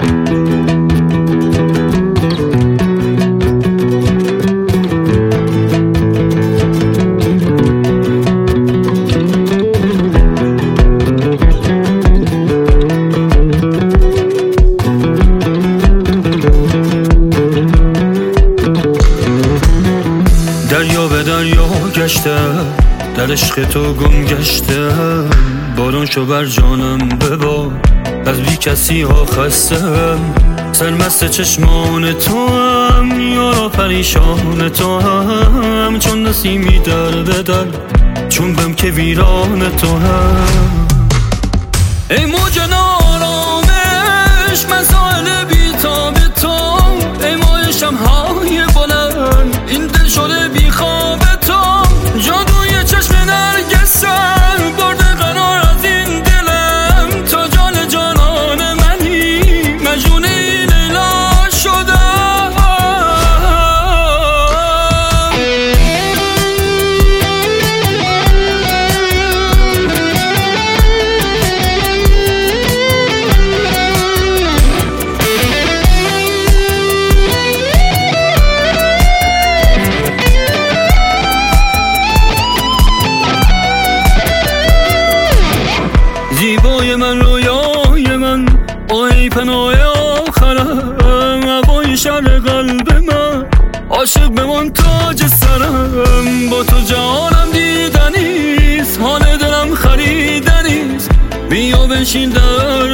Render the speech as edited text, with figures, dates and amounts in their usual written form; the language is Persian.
دریا به دریا گشتم، در عشق تو گم گشتم. بارون شو بر جانم ببار، از بی کسی ها خستم. سرمست چشمان تو هم، یارا پریشان تو هم. چون نسیمی در به در، چون بم که ویران تو هم. ای موج نارامش، من ساحل بی تاب تو. ای ماه شمهای بلند، این دل شده بی خواب تو. جادوی چشم نرگسم، برده قرار از این دلم. تا جان جانان منی، مجنون این لیلا شدم. زیبای من، رویای من، ای پناه آخرم. هوای شهر قلب من، عاشق بمان تاج سرم. با تو جهانم دیدنیست، حال دلم خریدنیست. بیا بنشین در